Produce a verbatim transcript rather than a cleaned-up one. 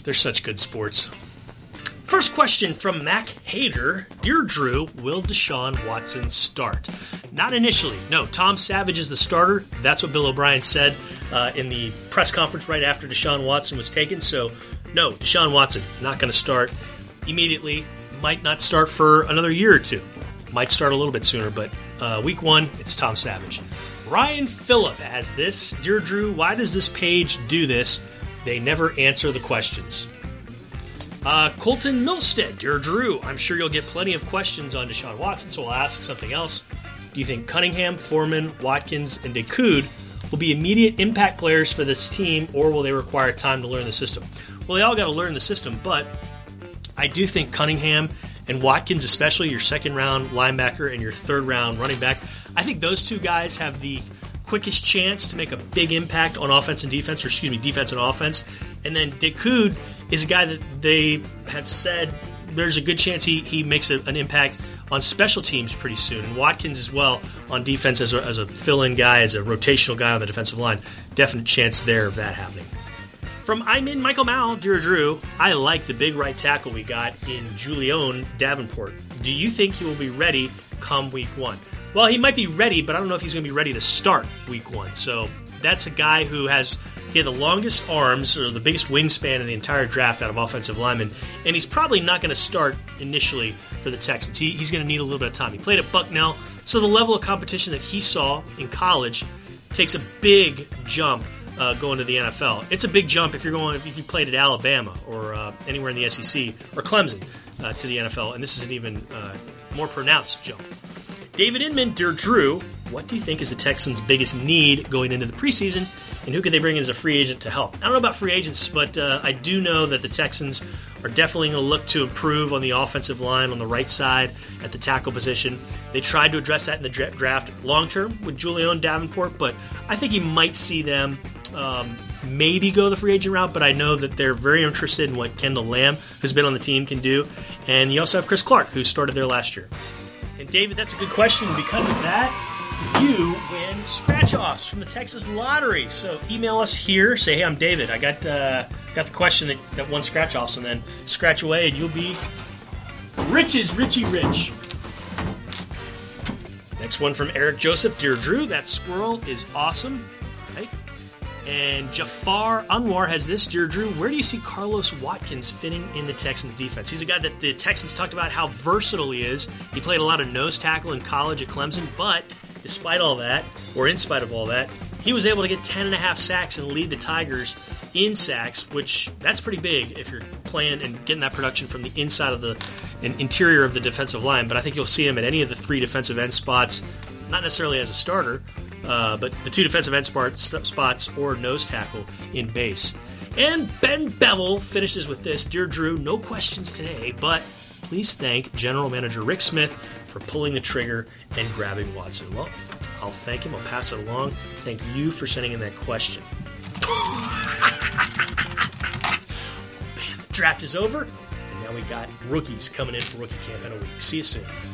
They're such good sports. First question from Mac Hader. Dear Drew, will Deshaun Watson start? Not initially. No, Tom Savage is the starter. That's what Bill O'Brien said uh, in the press conference right after Deshaun Watson was taken. So, no, Deshaun Watson not going to start immediately. Might not start for another year or two. Might start a little bit sooner, but uh, week one, it's Tom Savage. Ryan Phillip has this. Dear Drew, why does this page do this? They never answer the questions. Uh, Colton Milstead, Dear Drew, I'm sure you'll get plenty of questions on Deshaun Watson, so I'll ask something else. Do you think Cunningham, Foreman, Watkins, and DeCoud will be immediate impact players for this team, or will they require time to learn the system? Well, they all got to learn the system, but I do think Cunningham and Watkins, especially your second-round linebacker and your third-round running back, I think those two guys have the quickest chance to make a big impact on offense and defense, or excuse me, defense and offense. And then DeCoud is a guy that they have said there's a good chance he, he makes a, an impact on special teams pretty soon. And Watkins as well on defense as a, as a fill-in guy, as a rotational guy on the defensive line. Definite chance there of that happening. From I'm in Michael Mao, Dear Drew, I like the big right tackle we got in Julian Davenport. Do you think he will be ready come week one? Well, he might be ready, but I don't know if he's going to be ready to start week one. So that's a guy who has he had the longest arms or the biggest wingspan in the entire draft out of offensive linemen, and he's probably not going to start initially for the Texans. He, he's going to need a little bit of time. He played at Bucknell, so the level of competition that he saw in college takes a big jump uh, going to the N F L. It's a big jump if you're going if you played at Alabama or uh, anywhere in the S E C or Clemson uh, to the N F L, and this is an even uh, more pronounced jump. David Inman, Dear Drew, what do you think is the Texans' biggest need going into the preseason, and who could they bring in as a free agent to help? I don't know about free agents, but uh, I do know that the Texans are definitely going to look to improve on the offensive line on the right side at the tackle position. They tried to address that in the draft long-term with Julian Davenport, but I think you might see them um, maybe go the free agent route, but I know that they're very interested in what Kendall Lamb, who's been on the team, can do. And you also have Chris Clark, who started there last year. And David, that's a good question. Because of that, you win scratch-offs from the Texas Lottery. So email us here. Say, hey, I'm David. I got uh, got the question that, that won scratch-offs, and then scratch away, and you'll be rich as Richie Rich. Next one from Eric Joseph. Dear Drew, that squirrel is awesome. Right? And Jafar Anwar has this. Dear Drew, where do you see Carlos Watkins fitting in the Texans defense? He's a guy that the Texans talked about how versatile he is. He played a lot of nose tackle in college at Clemson, but despite all that, or in spite of all that, he was able to get ten and a half sacks and lead the Tigers in sacks, which that's pretty big if you're playing and getting that production from the inside of the interior of the defensive line. But I think you'll see him at any of the three defensive end spots, not necessarily as a starter, Uh, but the two defensive end spot, st- spots or nose tackle in base. And Ben Bevel finishes with this. Dear Drew, no questions today, but please thank General Manager Rick Smith for pulling the trigger and grabbing Watson. Well, I'll thank him. I'll pass it along. Thank you for sending in that question. Man, the draft is over, and now we got rookies coming in for rookie camp in a week. See you soon.